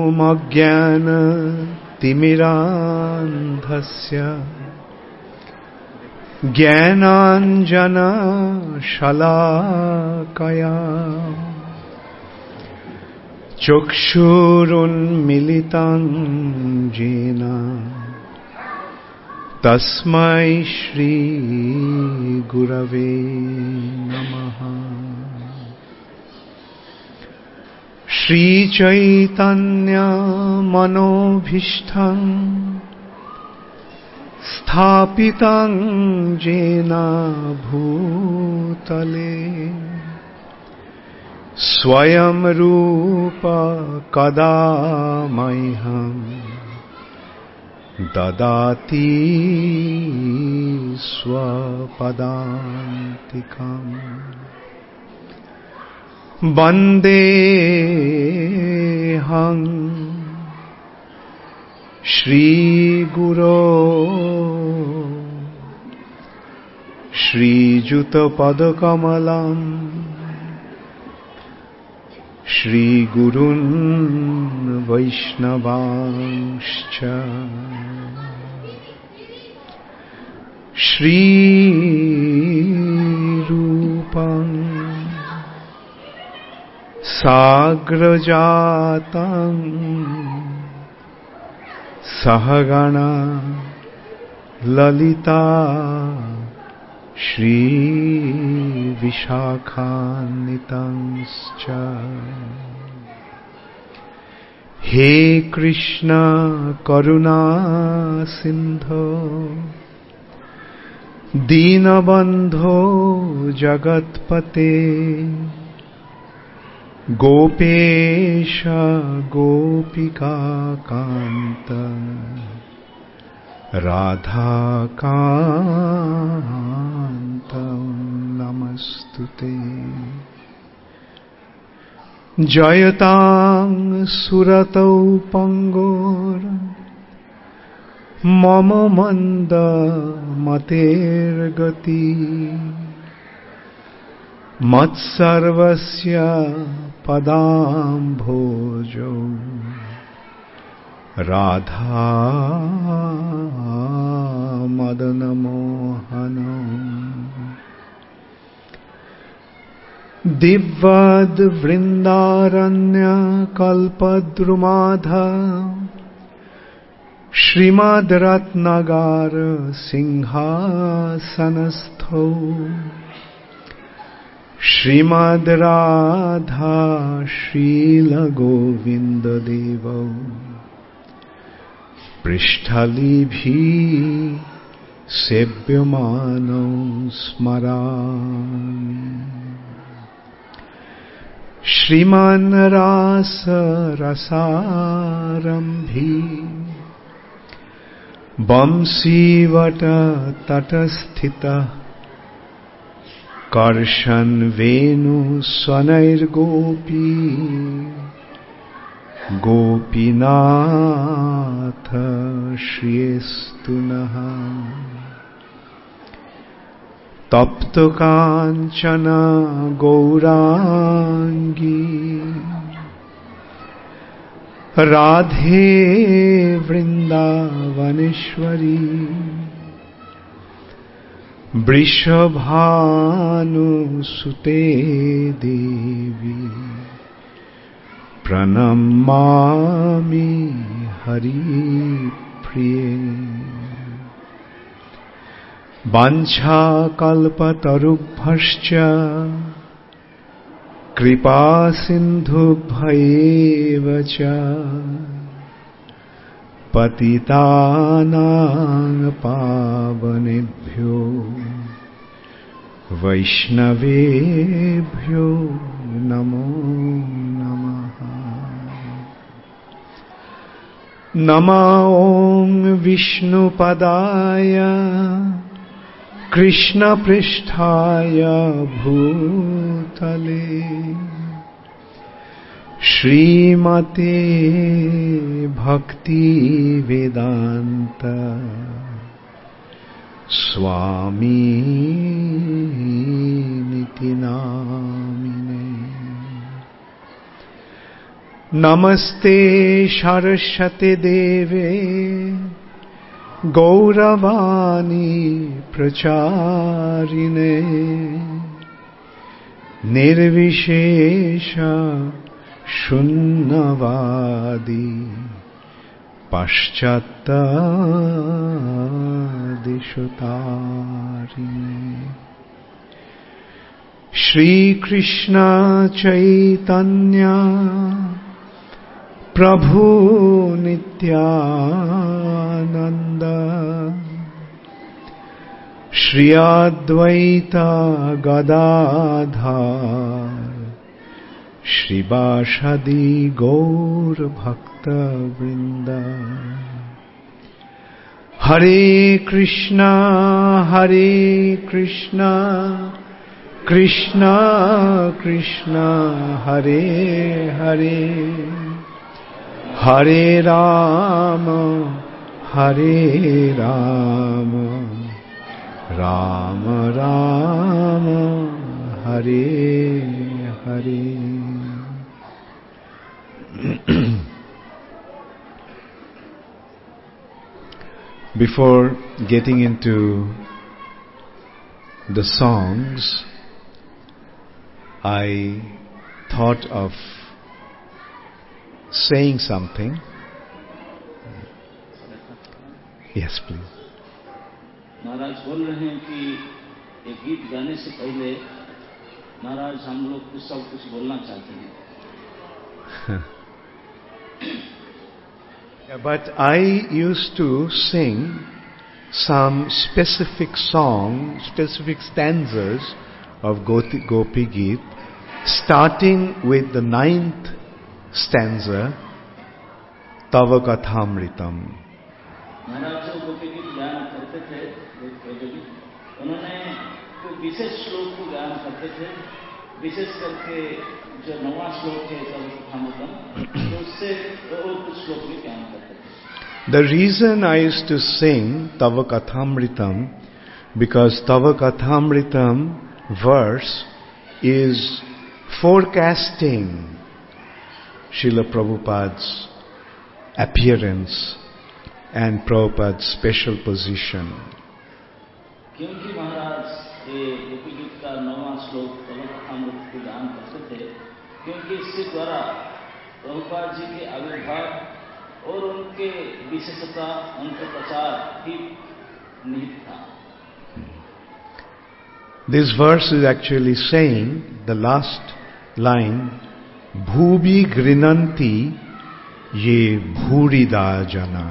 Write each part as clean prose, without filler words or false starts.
तिमिरान्धस्य ज्ञानाञ्जनशलाकया चक्षुरुन्मिलितं येन तस्मै श्री गुरवे नमः। श्री चैतन्य मनोभीष्टं स्थापितं येन भूतले स्वयं रूप कदा मह्यं ददाति स्वपदान्तिकम्। वन्देऽहं श्रीगुरो श्रीयुतपदकमलं श्रीगुरून् वैष्णवांश्च श्रीरूपं साग्रजातं सहगणा ललिता श्रीविशाखान्वितांश्च। हे कृष्ण करुणा सिन्धो दीनबन्धो जगत्पते गोपेश गोपिकान्त राधाकान्त नमस्तुते। जयतां सुरतौ पंगोर मम मंद मतेर्गति मत्सर्वस्य पदाम्भोजो राधा मदनमोहनो। दिव्यद् वृन्दारण्य कल्पद्रुमाध श्रीमद् रत्नगार सिंहासनस्थो श्रीमद् राधा शील गोविंद देवौ पृष्ठलिभिः सेव्यमानौ स्मरामि। श्रीमन् रास रसारम्भी बंसीवट तटस्थितः कर्षन् वेणु स्वनैर्गोपी गोपीनाथ श्रीस्तु नः। तप्त कांचन गौरांगी राधे वृंदावनेश्वरी वृषभानुसुते देवी प्रणमामि हरिप्रिये। वाञ्छाकल्पतरुभ्यश्च कृपासिन्धुभ्यैव च पतितानां पावनेभ्यो वैष्णवेभ्यो नमो नमः। नमो ॐ विष्णुपदाय कृष्णपृष्ठाय भूतले श्रीमते भक्ति वेदांत स्वामी निति नामिने। नमस्ते सरस्वती देवे गौरवाणी प्रचारिणे निर्विशेष शून्यवादी पश्चात्तादिशुतारिणे श्री कृष्ण चैतन्य प्रभु नित्यानंद श्री अद्वैत गदाधर श्रीवासदि गौर भक्त वृंद हरे Krishna Krishna Krishna Hare Hare Hare Ram Ram Ram Hare Hare. Before getting into the songs, I thought of saying something. Yes, please. महाराज बोल रहे हैं कि एक गीत गाने से पहले महाराज हम लोग सब कुछ बोलना चाहते हैं. But I used to sing some specific songs, specific stanzas of Gopi Geet, starting with the 9th stanza, Tava Kathamritam. महाराज जो गोपी गीत गान करते थे, उन्होंने कोई विशेष श्लोक को गान करते थे, विशेष करके जो 9वां श्लोक है तव कथामृतम, तो उससे और कुछ श्लोक भी गान करते थे. The reason I used to sing Tava Kathamritam, because Tava Kathamritam verse is forecasting Srila Prabhupada's appearance and Prabhupada's special position. क्योंकि महाराज ये गोपी गीत का 9वां श्लोक तव कथामृत को गान करते थे, क्योंकि इसके द्वारा प्रभुपाद जी के आविर्भाव और उनके विशेषता, उनका प्रचार ही निहित था. This verse is actually saying, the last line, Bhubi Grinanti Ye Bhurida Jana.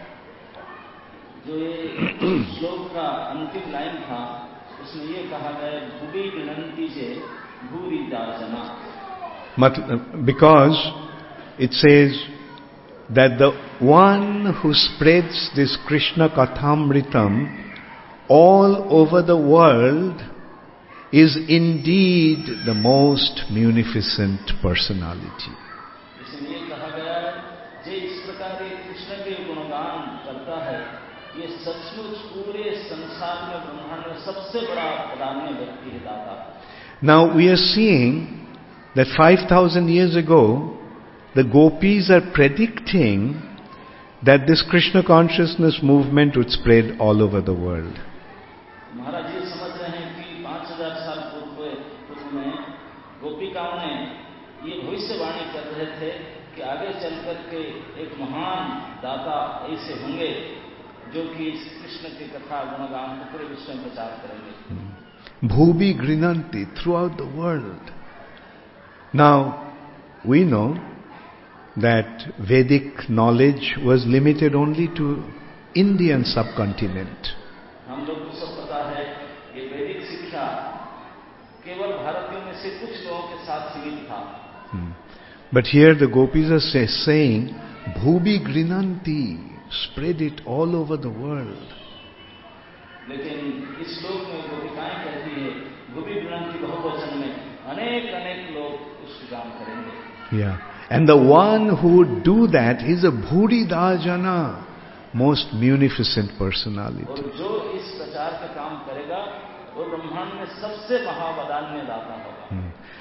जो ये श्लोक का अंतिम लाइन था, उसमें ये कहा गया भूबी गृणंती से भूरिदा जना. Because it says that the one who spreads this Krishna Kathamritam all over the world is indeed the most munificent personality. इसलिए कहा गया है, जो इस प्रकार कृष्ण के गुणगान करता है, ये सचमुच पूरे संसार में ब्रह्मांड में सबसे बड़ा प्राधान्य व्यक्ति है, दाता. Now we are seeing that 5,000 years ago, the gopis are predicting that this Krishna consciousness movement would spread all over the world. महाराज ये समझ रहे हैं कि 5,000 साल पूर्व में गोपिकाओं ने ये भविष्यवाणी कर रहे थे कि आगे चलकर के एक महान दाता ऐसे होंगे जो कि इस कृष्ण की कथा गुणगान को पूरे विश्व में प्रचार करेंगे. Bhubi Grinanti throughout the world. Now we know that Vedic knowledge was limited only to Indian subcontinent. हम लोग को सब पता है ये वैदिक शिक्षा केवल भारतीयों में से कुछ लोगों के साथ सीमित था. But here the gopis are saying, Bhubi Grinanti, spread it all over the world. लेकिन इस श्लोक में गोपिकाएं कहती है, भूबी गृणंती बहुवचन में अनेक लोग उसको गान करेंगे. Yeah. And the one who would do that is a Bhuridajana, most munificent personality. और जो इस प्रचार का काम करेगा वो ब्रह्मांड में सबसे महावदान्य दाता होगा.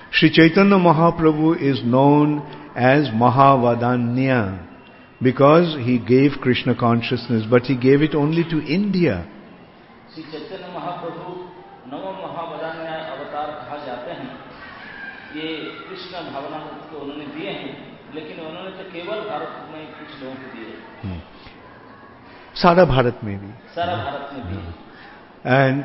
Sri Chaitanya Mahaprabhu is known as Mahavadanya because he gave Krishna consciousness, but he gave it only to India. Shri Chaitanya Mahaprabhu नवम महावदान्य अवतार कहा जाते हैं। ये कृष्ण भावना को उन्होंने दिए हैं, लेकिन उन्होंने तो केवल भारत में कुछ लोगों को दिए। सारा भारत में भी। सारा भारत में भी। And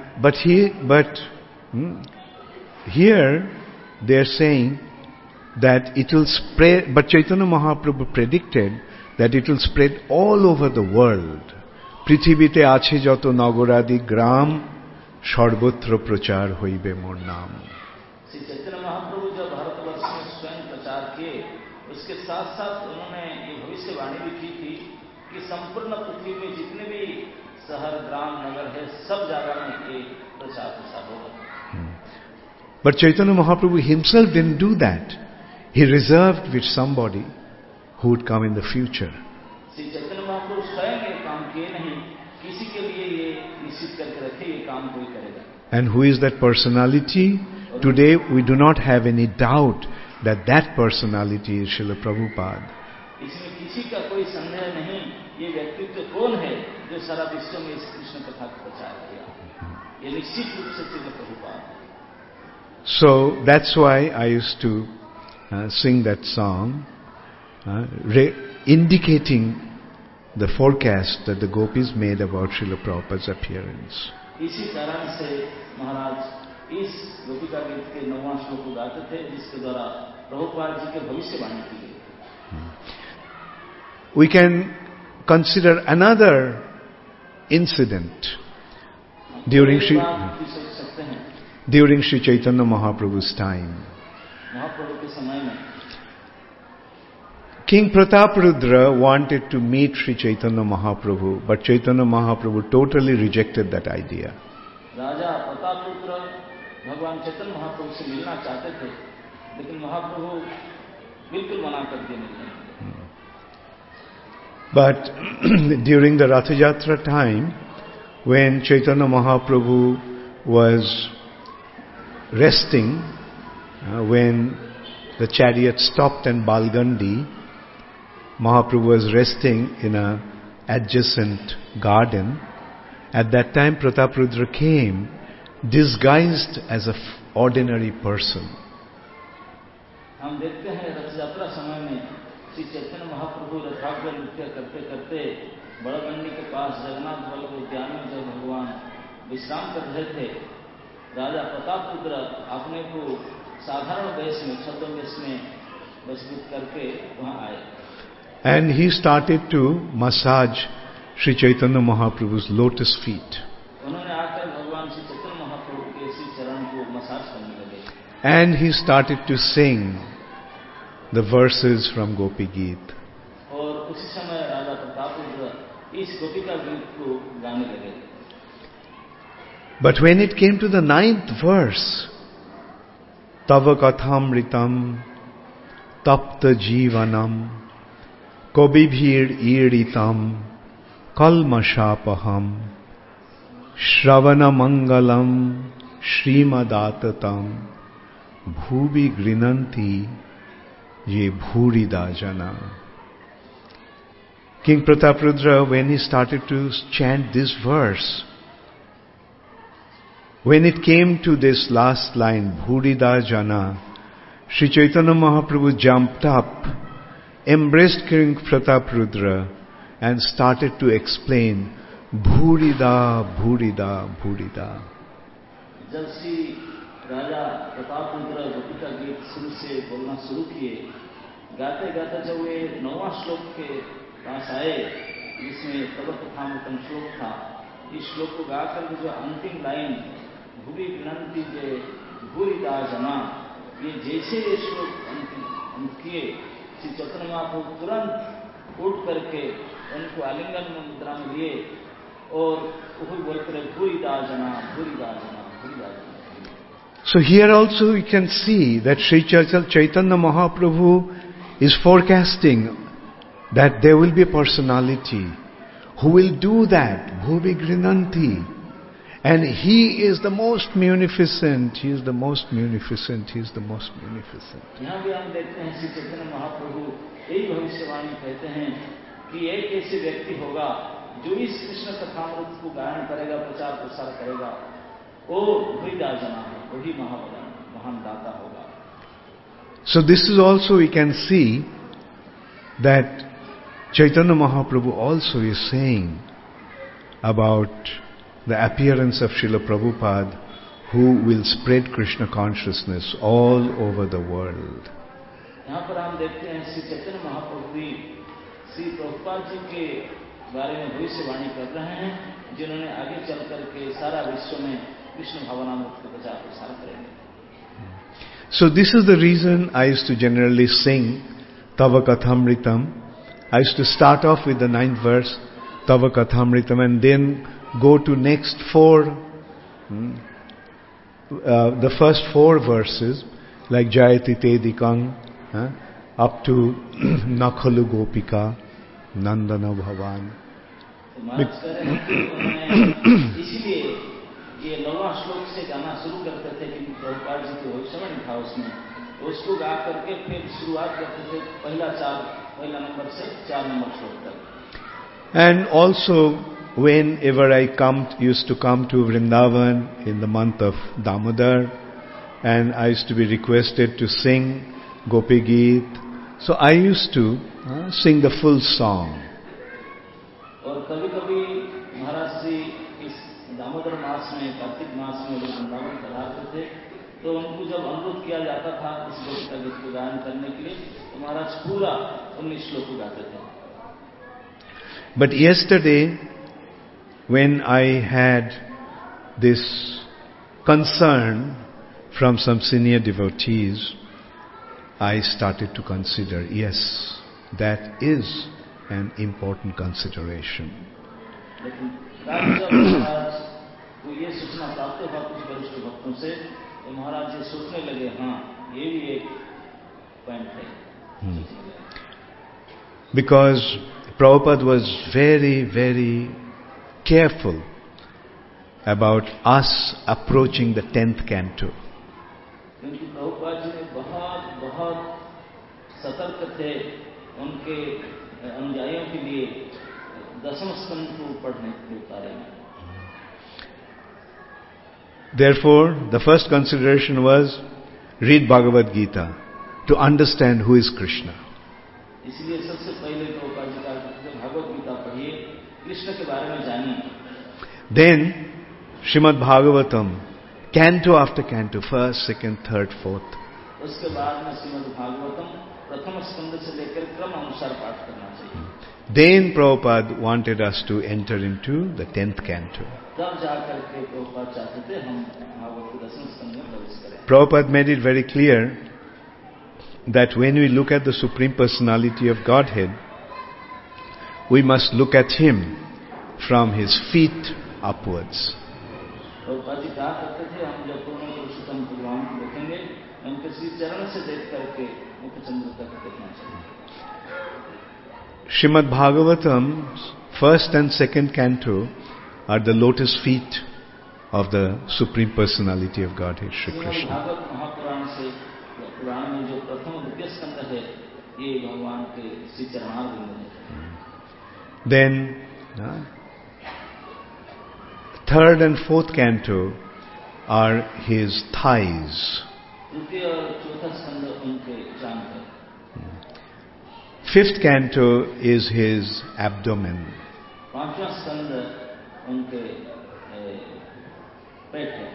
here they are saying that it will spread, but Chaitanya Mahaprabhu predicted that it will spread all over the world. পৃথিবীতে আছে যত নগরাদি গ্রাম সর্বত্র প্রচার হইবে মোর নাম। श्री चैतन्य महाप्रभु जब भारतवर्ष में स्वयं प्रचार किए, उसके साथ साथ उन्होंने ये भविष्यवाणी भी की थी कि संपूर्ण पृथ्वी में जितने भी शहर ग्राम नगर है, सब जगह में ये प्रचार प्रसार होगा। But Chaitanya Mahaprabhu himself didn't do that. He reserved with somebody who would come in the future. Shri Chaitanya Mahaprabhu स्वयं ये काम किए नहीं, किसी के लिए ये निश्चित करके रखे ये काम कोई करेगा। And who is that personality? Today we do not have any doubt that that personality is Srila Prabhupada. इसमें किसी का कोई संदेह नहीं, ये व्यक्तित्व कौन है जो सारा विश्व में इस कृष्ण कथा का प्रचार किया। ये निश्चित रूप से Srila Prabhupada. So that's why I used to sing that song, indicating the forecast that the gopis made about Srila Prabhupada's appearance. इसी कारण से महाराज इस गोपिका गीत के 9वां श्लोक को गाते थे, जिसके द्वारा प्रभुपाद जी के भविष्यवाणी की गई। We can consider another incident during Sri Chaitanya Mahaprabhu's time. महाप्रभु के समय में King Prataparudra wanted to meet Sri Chaitanya Mahaprabhu, but Chaitanya Mahaprabhu totally rejected that idea. राजा प्रतापरुद्र भगवान चैतन्य महाप्रभु से मिलना चाहते थे, लेकिन महाप्रभु बिल्कुल मना कर दिए मिलने। But during the Rath Yatra time, when Chaitanya Mahaprabhu was resting, when the chariot stopped in Balgandi, Mahaprabhu was resting in an adjacent garden. At that time Prataparudra came disguised as an ordinary person. हम देखते हैं रथ यात्रा समय में श्री चैतन्य महाप्रभु रथाग्र नृत्य करते करते बड़गंडी के पास जगन्नाथ बल्लभ उद्यान में जब भगवान विश्राम कर रहे थे, राजा प्रतापरुद्र अपने को साधारण वेश में छद्मवेश में वशीभूत करके वहां आए। And he started to massage Sri Chaitanya Mahaprabhu's lotus feet. उन्होंने आकर भगवान श्री चैतन्य महाप्रभु के श्री चरण को मसाज करने लगे। And he started to sing the verses from Gopi Geet. और उसी समय राजा प्रतापरुद्र इस गोपिका गीत को गाने लगे। But when it came to the 9th verse, Tava Kathamritam Tapta Jivanam Kobibhir Iritam Kalmashapaham Shravana Mangalam Shrimadatam Bhubi Grinanti Ye Bhurida Jana. King Prataparudra, when he started to chant this verse, when it came to this last line, Bhurida Jana, Sri Chaitanya Mahaprabhu jumped up, embraced King Prataparudra and started to explain, Bhurida, Bhurida, Bhurida. जब श्री राजा प्रतापरुद्र गोपिका गीत शुरू से बोलना शुरू किए, गाते गाते जब वे 9वां श्लोक के पास आए, जिसमें तव कथामृतम श्लोक था, इस श्लोक को गाकर जो अंतिम लाइन भूवि विनंती जे भूरिदा जना, ये जैसे ये श्लोक अंत किए, श्री चैतन्य महाप्रभु तुरंत उठ करके उनको आलिंगन मुद्रा में लिए और वही बोलते रहे भूरिदा जना, भूरिदा जना, भूरिदा जना। So here also we can see that Sri Chaitanya Mahaprabhu is forecasting that there will be a personality who will do that, Bhuvi Grinanti. And He is the most munificent. He is the most munificent. He is the most munificent. यहाँ भी हम देखते हैं श्री चैतन्य महाप्रभु यही भविष्यवाणी कहते हैं कि एक ऐसे व्यक्ति होगा जो इस कृष्ण कथामृत को गायन करेगा, प्रचार प्रसार करेगा, वो वही दाजना है, वही महान दाता होगा. So this is also we can see that Chaitanya Mahaprabhu also is saying about the appearance of Srila Prabhupada, who will spread Krishna consciousness all over the world. यहाँ पर हम देखते हैं श्री चैतन्य महाप्रभु भी श्री प्रभुपाद जी के बारे में भविष्यवाणी कर रहे हैं, जिन्होंने आगे चल करके सारा विश्व में कृष्ण भावनामृत का प्रचार प्रसार करेंगे. So this is the reason I used to generally sing Tava Kathamritam. I used to start off with the 9th verse, Tava Kathamritam, and then go to next 4, the first 4 verses, like Jayati Tedikang, up to Nakhalu Gopika, Nandana Bhavan. इसलिए ये 9वां श्लोक से गाना शुरू करते थे कि प्रभुपाद जी के भविष्यवाणी था उसमें, तो उसको गा करके फिर शुरुआत करते थे पहला नंबर से 4 नंबर श्लोक तक. And also, whenever I used to come to Vrindavan in the month of Damodar, and I used to be requested to sing Gopi Geet, so I used to sing the full song. और कभी-कभी महाराज जी इस दामोदर मास में, कार्तिक मास में लोग वृंदावन पधारते थे, तो उनको जब अनुरोध किया जाता था इस गोपिका गीत को गायन करने के लिए, तो महाराज पूरा 19 श्लोक को गाते थे. But yesterday, when I had this concern from some senior devotees, I started to consider, yes, that is an important consideration. लेकिन जब महाराज को ये सूचना प्राप्त हुआ कुछ वरिष्ठ भक्तों से, तो महाराज ये सोचने लगे, हाँ, ये भी एक पॉइंट है. Because Prabhupada was very, very careful about us approaching the 10th canto. क्योंकि प्रभुपाद जी ने बहुत सतर्क थे उनके अनुयायियों के लिए 10वें स्कंद को पढ़ने के बारे में. Therefore, the first consideration was read Bhagavad Gita to understand who is Krishna. इसलिए सबसे पहले प्रभुपाद जी का भागवत गीता पढ़िए, कृष्ण के बारे में जानिए. Then, Srimad Bhagavatam, canto after canto, first, second, third, fourth. उसके बाद में श्रीमद् भागवतम प्रथम स्कंद से लेकर क्रम अनुसार पाठ करना चाहिए. Then Prabhupada wanted us to enter into the 10th canto. तब जाकर के प्रभुपाद चाहते थे हम भागवत के 10वें स्कंद में प्रवेश करें. Prabhupada made it very clear that when we look at the Supreme Personality of Godhead, we must look at Him from His feet upwards. Prabhupada ji कहा करते थे, हम जब पूर्ण पुरुषोत्तम भगवान को देखेंगे, उनके श्री चरण से देख करके मुख चंद्र तक देखना चाहिए. Srimad Bhagavatam's first and second canto are the lotus feet of the Supreme Personality of Godhead, Shri Krishna. Bhagavat Mahapuran से पुराण में जो प्रथम द्वितीय स्कंद है, ये भगवान के श्री चरणारविंद है. Then, third and fourth canto are His thighs. तृतीय और चौथा स्कंद उनके जांघ है. Fifth canto is His abdomen. पांचवा स्कंद उनके पेट है.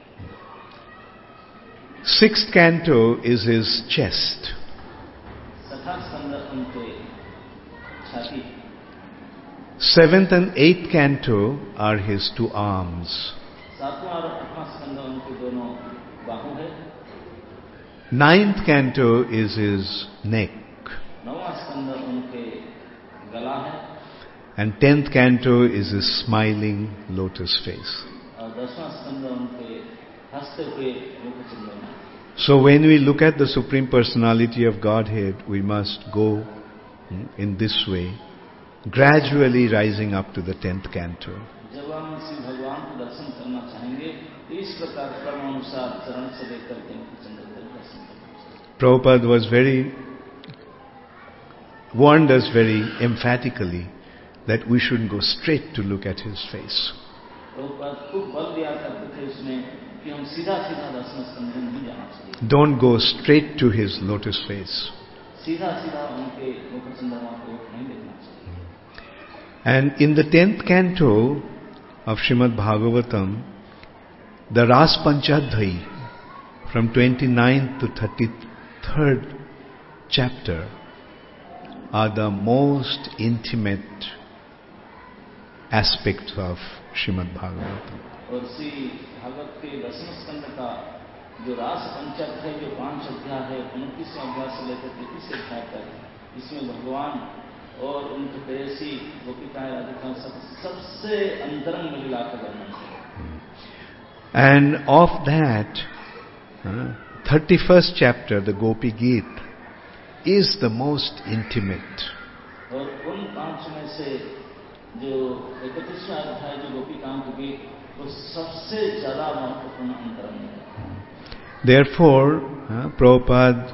Sixth canto is His chest. छठा स्कंद उनके छाती है. Seventh and eighth canto are His two arms. सातवां और आठवां स्कंद उनके दोनों बाहु है. Ninth canto is His neck. नौवां स्कंद उनके गला है. And 10th canto is His smiling lotus face. और 10वां स्कंद उनके हंसते हुए मुख चंद्रमा. So when we look at the Supreme Personality of Godhead, we must go in this way gradually rising up to the 10th canto. जब हम श्री भगवान को दर्शन करना चाहेंगे तो इस प्रकार क्रमानुसार चरण से लेकर के चंद्र तक दर्शन करना। Prabhupada warned us very emphatically that we shouldn't go straight to look at his face. Prabhupada खूब बल दिया करते थे इसमें कि हम सीधा सीधा दर्शन करने नहीं जाना चाहिए। Don't go straight to his lotus face. सीधा सीधा उनके मुख चंद्रमा को नहीं देखना चाहिए। And in the 10th canto of Srimad Bhagavatam, the Ras Panchadhyayi from 29th to 33rd chapter are the most intimate aspects of Srimad Bhagavatam. और श्री भागवत के दसम स्कंद का जो रास पंचाध्याय जो 5 अध्याय है 29वें अध्याय से लेकर 33वें अध्याय तक इसमें भगवान और उनके प्रेयसी गोपिकाएं राधिकाएं सबसे अंतरंग मिला का वर्णन है। And of that, 31st chapter, the Gopi Geet, is the most intimate. और उन 5 में से जो 31वां अध्याय जो गोपिकाओं के गीत वो सबसे ज्यादा महत्वपूर्ण अंतरंग है। Therefore, Prabhupada,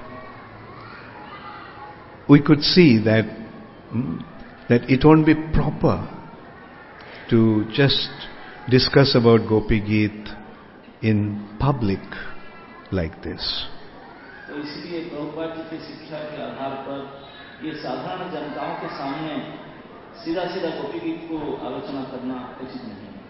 we could see that it won't be proper to just discuss about Gopi Geet in public like this. तो इसलिए प्रभुपाद जी की शिक्षा के आधार पर ये साधारण जनताओं के सामने सीधा सीधा गोपी गीत को आलोचना करना उचित नहीं है।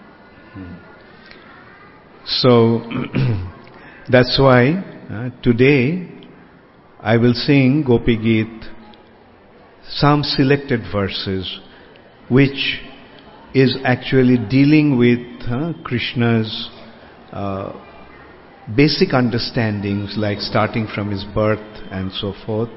So that's why today I will sing Gopi Geet, some selected verses which is actually dealing with Krishna's basic understandings, like starting from his birth and so forth.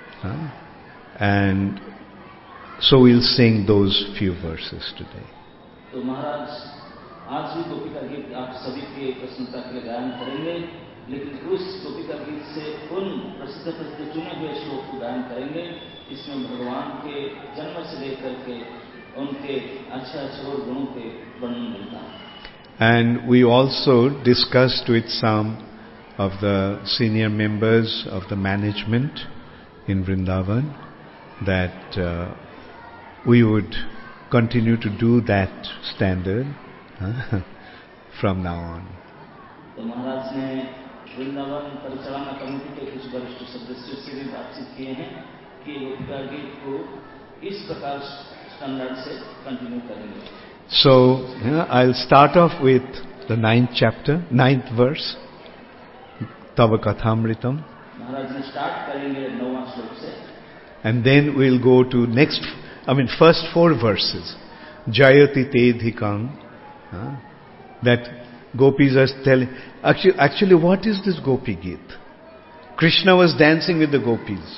And so we'll sing those few verses today. तो महाराज आज भी गोपी का गीत आप सभी के प्रसन्नता के लिए गायन करेंगे, लेकिन उस गोपी का गीत से उन प्रसिद्ध चुने हुए श्लोक को गायन करेंगे। इसमें भगवान के जन्म से लेकर के उनके अच्छे अच्छे और गुणों के वर्णन मिलता है। And we also discussed with some of the senior members of the management in Vrindavan that we would continue to do that standard from now on. तो महाराज ने वृंदावन परिचालना कमेटी के कुछ वरिष्ठ सदस्यों से भी बातचीत किए हैं कि गोपिका गीत को इस प्रकार स्टैंडर्ड से कंटिन्यू करेंगे। So I'll start off with the 9th chapter, 9th verse, Tava Kathamritam. महाराज ने स्टार्ट करेंगे 9वां श्लोक से। And then we'll go to first 4 verses. Jayati Tedhikam. That gopis are telling. Actually, what is this Gopi Geet? Krishna was dancing with the gopis.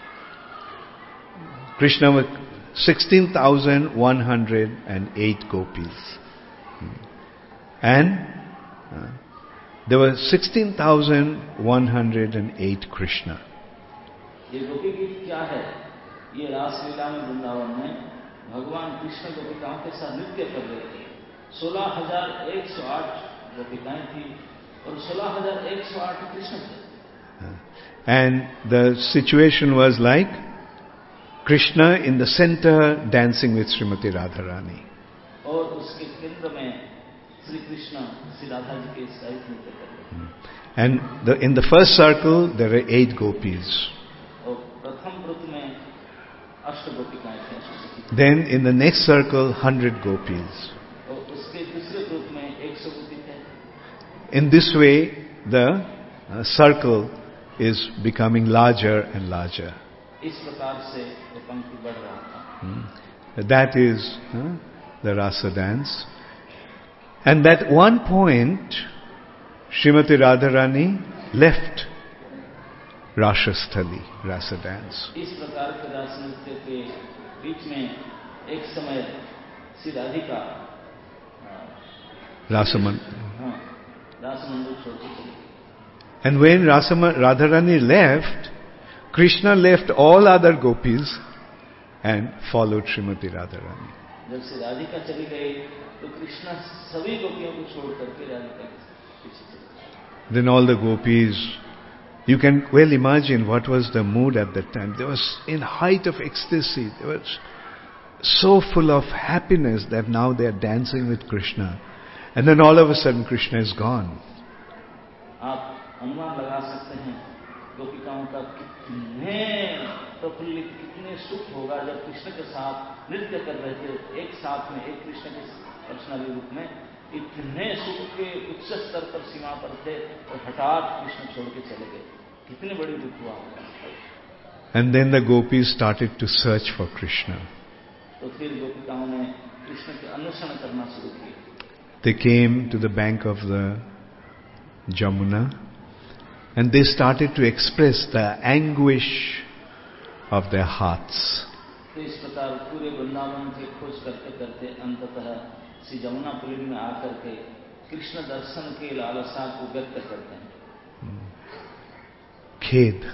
Krishna was 16,108 gopis. And there were 16,108 Krishna. ये गोपी गीत क्या है? ये रासलीला में वृंदावन में भगवान कृष्ण गोपिकाओं के साथ नृत्य कर रहे थे। 16,108 गोपिकाएं थी और 16,108 कृष्ण थे। And the situation was like Krishna in the center dancing with Srimati Radharani. और उसके केंद्र में श्री कृष्ण श्री राधा जी के सहित नृत्य कर रहे थे। And in the first circle there are 8 gopis. और प्रथम ग्रुप में 8 गोपिकाएं थी। Then in the next circle 100 gopis. और उसके दूसरे ग्रुप में 100 गोपी थे। In this way the circle is becoming larger and larger. इस प्रकार से वो पंक्ति बढ़ रहा था। That is the rasa dance. And at one point Srimati Radharani left Rashasthali, rasa dance. इस प्रकार के रास नृत्य के बीच में एक समय श्री राधिका रासमंडल छोड़ चुकी। And when Radharani left, Krishna left all other gopis and followed Srimati Radharani. जब से राधिका चली गई तो कृष्णा सभी गोपियों को छोड़ करके राधिका के पीछे चले गए. Then all the gopis, you can well imagine what was the mood at that time. They was in height of ecstasy. They were so full of happiness that now they are dancing with Krishna. And then all of a sudden Krishna is gone. आप अनुमान लगा सकते हैं गोपिकाओं का कितने प्रफुल्लित, कितने सुख होगा जब कृष्ण के साथ नृत्य कर रहे थे एक साथ में, एक कृष्ण के पर्सनली रूप में, इतने सुख के उच्च स्तर पर सीमा पर थे और हठात कृष्ण छोड़ के चले गए. कितनी बड़ी दुख हुआ होगा. And then the gopis started to search for Krishna. तो फिर गोपिकाओं ने कृष्ण के अन्वेषण करना शुरू किया. They came to the bank of the Jamuna and they started to express the anguish of their hearts. तो इस प्रकार पूरे वृंदावन की खोज करते करते अंततः श्री जमुना पुलिन में आकर के कृष्ण दर्शन के लालसा को व्यक्त करते हैं. खेद,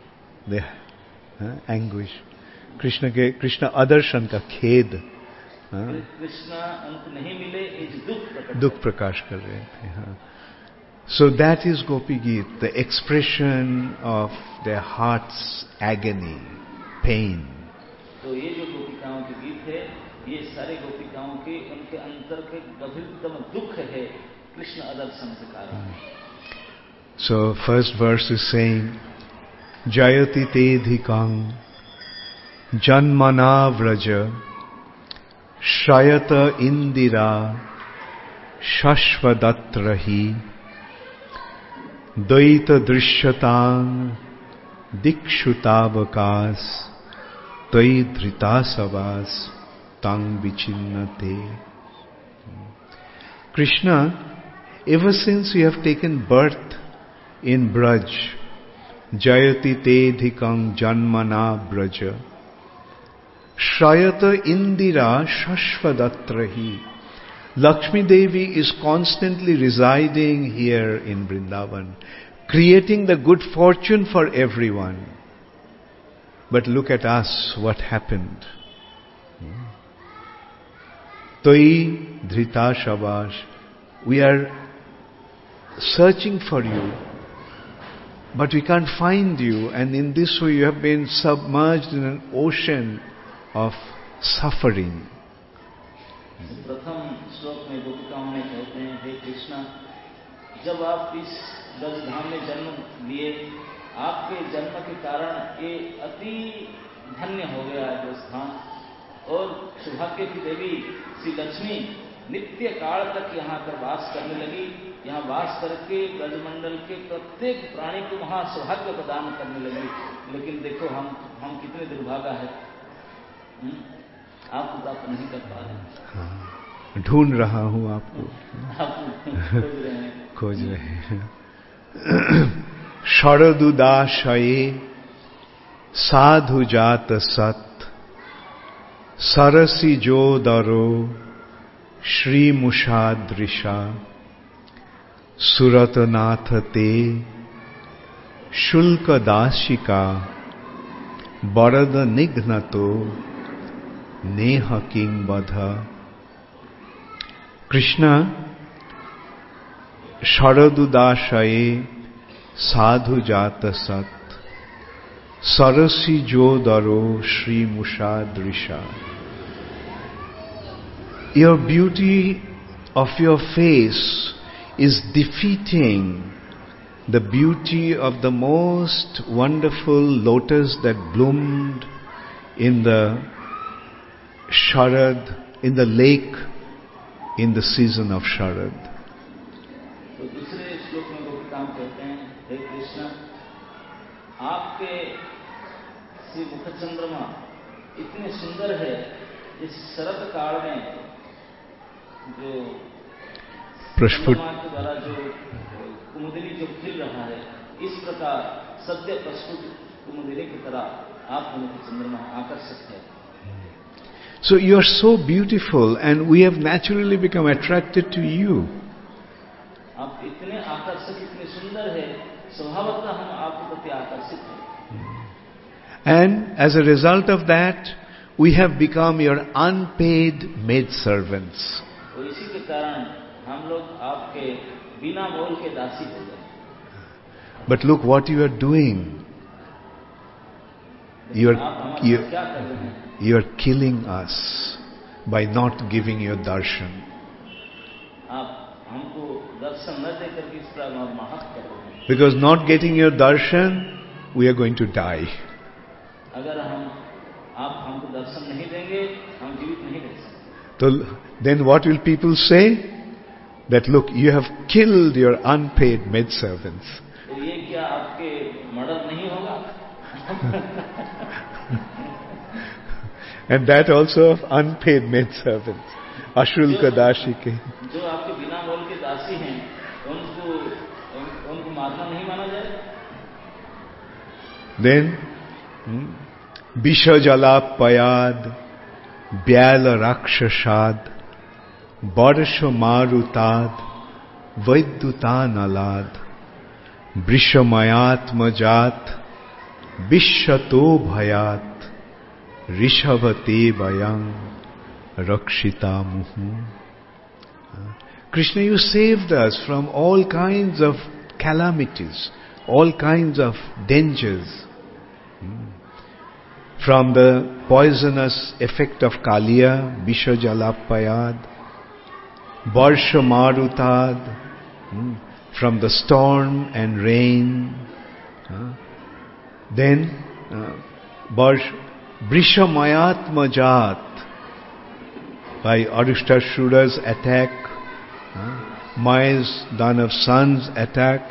anguish. कृष्ण अदर्शन का खेद. कृष्ण अंत नहीं मिले, इस दुख प्रकाश कर रहे थे. So that is Gopi Geet, the expression of their heart's agony, pain. तो ये जो गोपिकाओं के गीत है, ये सारे गोपिकाओं के उनके अंतर के गभीरतम दुख है कृष्ण अदर्शन के कारण. So first verse is saying, Jayati tedhikang janmana vraja Shrayata indira shashvadatrahi Dvaita drishyatang dikshutavakas Tvai dhritasavas tang vichinnate. Krishna, ever since you have taken birth in Braj, Jayati tedhikang janmana braja Shrayata indira shashvadatrahi. Lakshmi Devi is constantly residing here in Vrindavan, creating the good fortune for everyone. But look at us, what happened. Toi dhrita shavash. We are searching for you, but we can't find you, and in this way you have been submerged in an ocean of suffering. प्रथम श्लोक में गोपिकाओं ने कहते हैं, हे कृष्ण, जब आप इस ब्रजधाम में जन्म लिए, आपके जन्म के कारण ये अति धन्य हो गया है ब्रजधाम, और सौभाग्य की देवी श्री लक्ष्मी नित्य काल तक यहाँ पर वास करने लगी. यहाँ वास करके ब्रजमंडल के प्रत्येक प्राणी को वहाँ सौभाग्य प्रदान करने लगी. लेकिन देखो हम कितने दुर्भागा है, आप प्राप्त नहीं कर पा रहे. ढूंढ रहा हूँ आपको, आप खोज रहे हैं. शरदुदाशये साधु जात सत सरसी जो दरो श्री मुषादृशा सुरतनाथ ते शुल्क दाशिका बरद निघ्नतो नेह किंग बध. कृष्ण, शरदुदाशये साधु जात सत सरसी जो दरो Shri मुषादृशा. Your beauty of your face is defeating the beauty of the most wonderful lotus that bloomed in the Sharad, in the lake in the season of Sharad. तो दूसरे श्लोक में गोपिकाम कहते हैं, हे कृष्ण, आपके श्री मुख चंद्रमा इतने सुंदर है, इस शरद काल में जो चंद्रमा के द्वारा जो कुमुदिनी जो खिल रहा है, इस प्रकार सद्य प्रस्फुट कुमुदिनी की तरह आप मुख चंद्रमा आकर्षक है. So you are so beautiful and we have naturally become attracted to you. आप इतने आकर्षक, इतने सुंदर है, स्वभावतः हम आपके प्रति आकर्षित हैं. And as a result of that, we have become your unpaid maid servants. तो इसी के कारण हम लोग आपके बिना मोल के दासी हो गए. But look what you are doing. You are killing us by not giving your darshan. आप हमको दर्शन न देकर के इस प्रकार महत्व कर रहे हैं. Because not getting your darshan, we are going to die. अगर आप हमको दर्शन नहीं देंगे, हम जीवित नहीं रह सकते. So then what will people say? That look, you have killed your unpaid maid servants. तो ये क्या आपके मर्डर नहीं होगा? And that also of unpaid maid servants. Ashulka Dashike. जो आपके बिना मोल के दासी हैं, उनको मारना नहीं माना जाए. Then Bishajala Payad Byala Rakshashad Barsha Marutad Vaidutanalad Brishamayat Majat Bishato Bhayat Rishavate Bayang Rakshita Muhu. Krishna, you saved us from all kinds of calamities, all kinds of dangers. From the poisonous effect of Kaliya, Bisha Jalapayad, Barsha Marutad, from the storm and rain. Then Brishamayat Majat, by Arishtasura's attack, Maya's Danav son's attack.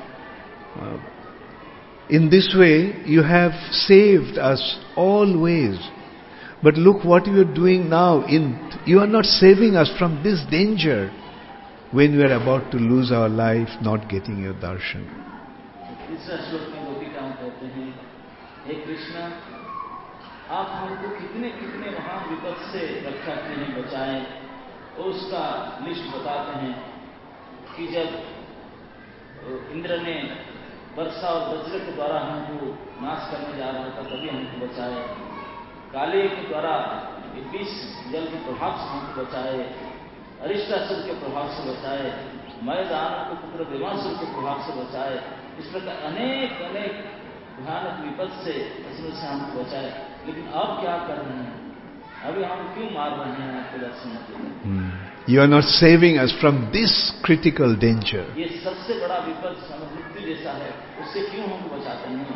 In this way, you have saved us always. But look what you are doing now. You are not saving us from this danger when we are about to lose our life, not getting your darshan. तीसरा श्लोक में गोपिकाएं कहते हैं, हे कृष्ण, आप हमको कितने कितने महान विपद से रक्षा किए हैं, बचाए. और उसका लिस्ट बताते हैं कि जब इंद्र ने वर्षा और वज्र के द्वारा हमको नाश करने जा रहा था, तभी हमको बचाए. काले के द्वारा विष जल के प्रभाव से हमको बचाए. अरिष्टासुर के प्रभाव से बचाए. मयदान के पुत्र देवासुर के प्रभाव से बचाए. इस प्रकार अनेक अनेक भयानक विपद से इसमें से हमको बचाए. लेकिन अब क्या कर रहे हैं? अभी हम क्यों मार रहे हैं आपके दर्शन के लिए? You are not saving us from this critical danger. ये सबसे बड़ा विपद मृत्यु जैसा है, उससे क्यों हमको बचाते नहीं?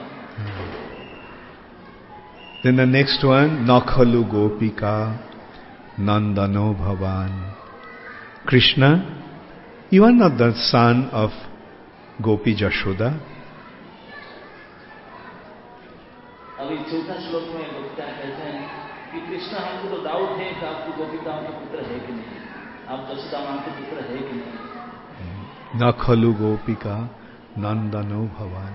Then the next one, Nakhalu Gopika Nandano Bhavan. Krishna, you are not the son of Gopi Jashoda. अभी चौथा श्लोक में गोपिका कहते हैं कि कृष्ण, हमको तो डाउट है कि आपको गोपिकाओं के पुत्र है कि नहीं, आप जसोदा मां के पुत्र है कि नहीं. Nakhalu Gopika Nandano Bhavan.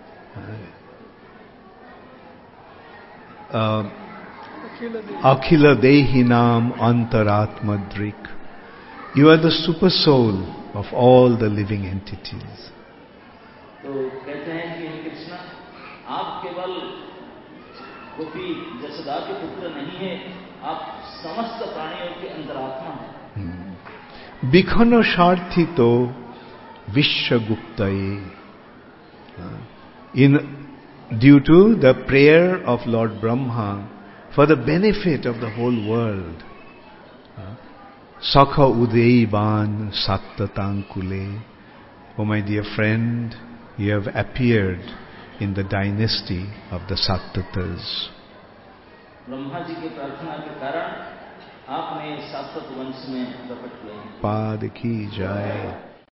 Akhila Dehinam Antaratmadrik. You are the super soul of all the living entities. तो कहते हैं कि कृष्ण, आप केवल गोपी जसोदा के पुत्र नहीं है, आप समस्त प्राणियों के अंतरात्मा हैं. Bikhano Sharthito Vishwaguptaye. Due to the prayer of Lord Brahma for the benefit of the whole world, Sakha Udaivan Sattatankule. Oh my dear friend, you have appeared in the dynasty of the Sattatas. Brahma ji की प्रार्थना के कारण आपने सात्वत वंश में प्रकट हुए. पाद की जय.